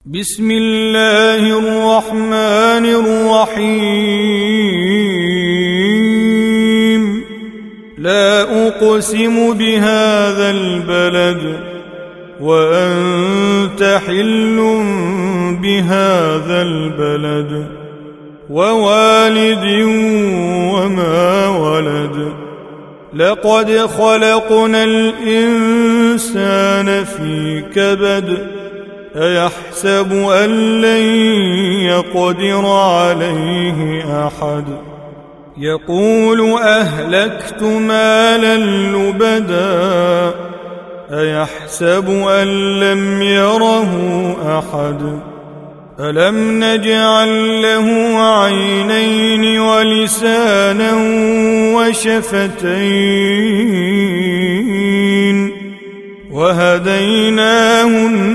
بسم الله الرحمن الرحيم لا أقسم بهذا البلد وأنت حل بهذا البلد ووالد وما ولد لقد خلقنا الإنسان في كبد أيحسب أن لن يقدر عليه أحد يقول أهلكت مالا لبدا أيحسب أن لم يره أحد ألم نجعل له عينين ولسانا وشفتين وهديناه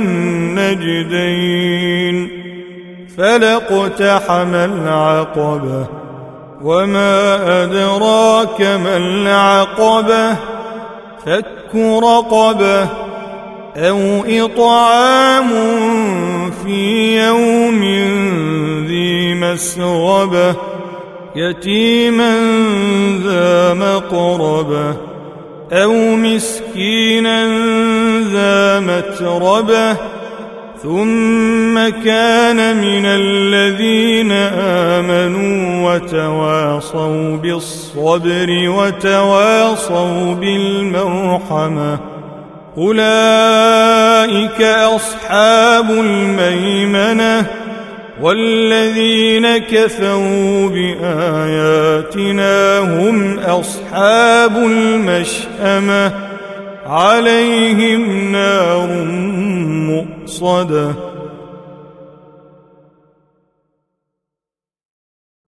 النجدين فلاقتحم العقبة وما أدراك ما العقبة فك رقبة أو إطعام في يوم ذي مسغبة يتيما ذا مقربة أو مسكينا ذا متربة ثم كان من الذين آمنوا وتواصوا بالصبر وتواصوا بالمرحمة أولئك أصحاب الميمنة والذين كفروا بآياتنا هم أصحاب المشأمة عليهم نار مؤصدة